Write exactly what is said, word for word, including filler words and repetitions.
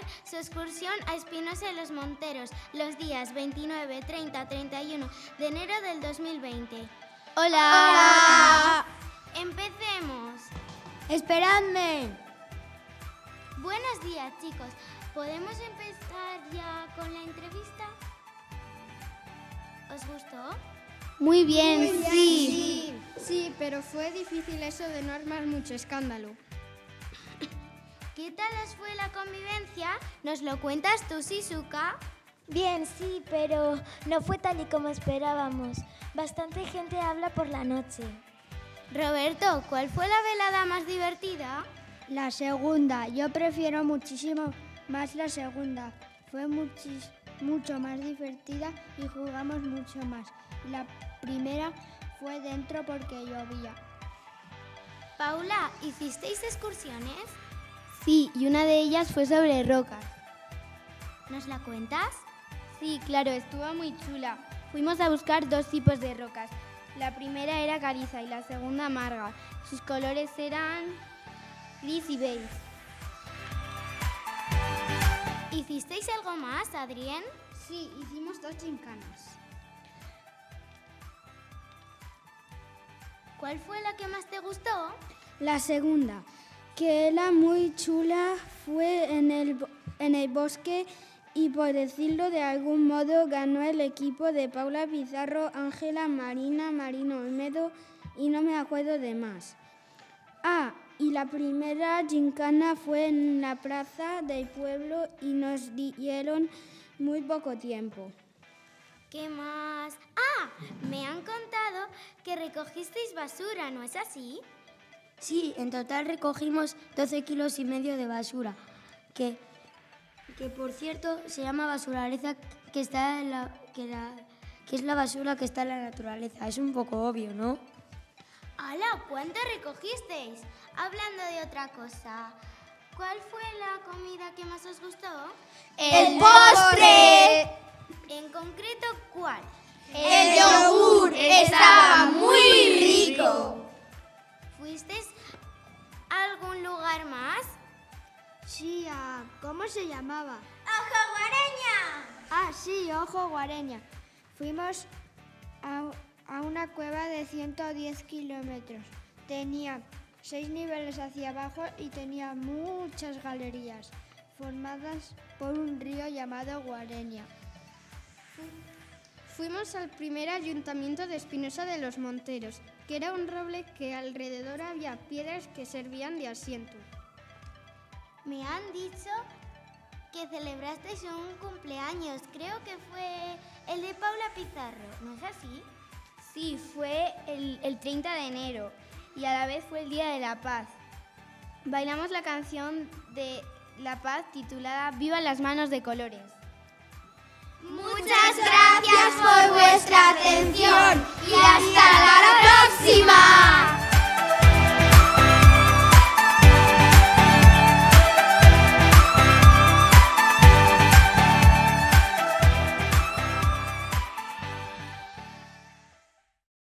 su excursión a Espinosa de los Monteros los días veintinueve, treinta, treinta y uno de enero del dos mil veinte. ¡Hola! ¡Hola! ¡Empecemos! ¡Esperadme! Buenos días, chicos. ¿Podemos empezar ya con la entrevista? ¿Os gustó? Muy bien, Muy bien, sí. sí. Sí, pero fue difícil eso de no armar mucho escándalo. ¿Qué tal os fue la convivencia? ¿Nos lo cuentas tú, Shizuka? Bien, sí, pero no fue tal y como esperábamos. Bastante gente habla por la noche. Roberto, ¿cuál fue la velada más divertida? La segunda. Yo prefiero muchísimo más la segunda. Fue muchis, mucho más divertida y jugamos mucho más. La primera fue dentro porque llovía. Paula, ¿hicisteis excursiones? Sí, y una de ellas fue sobre rocas. ¿Nos la cuentas? Sí, claro, estuvo muy chula. Fuimos a buscar dos tipos de rocas. La primera era caliza y la segunda amarga. Sus colores eran gris y beige. ¿Hicisteis algo más, Adrián? Sí, hicimos dos gincanas. ¿Cuál fue la que más te gustó? La segunda, que era muy chula, fue en el, en el bosque y, por decirlo de algún modo, ganó el equipo de Paula Pizarro, Ángela, Marina, Marino Olmedo y no me acuerdo de más. Ah, y la primera gincana fue en la plaza del pueblo y nos dieron muy poco tiempo. ¿Qué más? ¡Ah! Me han contado que recogisteis basura, ¿no es así? Sí, en total recogimos doce kilos y medio de basura, que, que por cierto se llama basuraleza, que, está en la, que, la, que es la basura que está en la naturaleza. Es un poco obvio, ¿no? ¡Hala! ¿Cuánto recogisteis? Hablando de otra cosa, ¿cuál fue la comida que más os gustó? ¡El postre! En concreto, ¿cuál? ¡El yogur! ¡Estaba muy rico! ¿Fuisteis a algún lugar más? Sí, ah, ¿cómo se llamaba? ¡Ojo Guareña! Ah, sí, Ojo Guareña. Fuimos a, a una cueva de ciento diez kilómetros. Tenía seis niveles hacia abajo y tenía muchas galerías formadas por un río llamado Guareña. Fuimos al primer ayuntamiento de Espinosa de los Monteros, que era un roble que alrededor había piedras que servían de asiento. Me han dicho que celebrasteis un cumpleaños. Creo que fue el de Paula Pizarro, ¿no es así? Sí, fue el, el treinta de enero y a la vez fue el Día de la Paz. Bailamos la canción de La Paz titulada Viva las manos de colores. Muchas gracias por vuestra atención y hasta la próxima.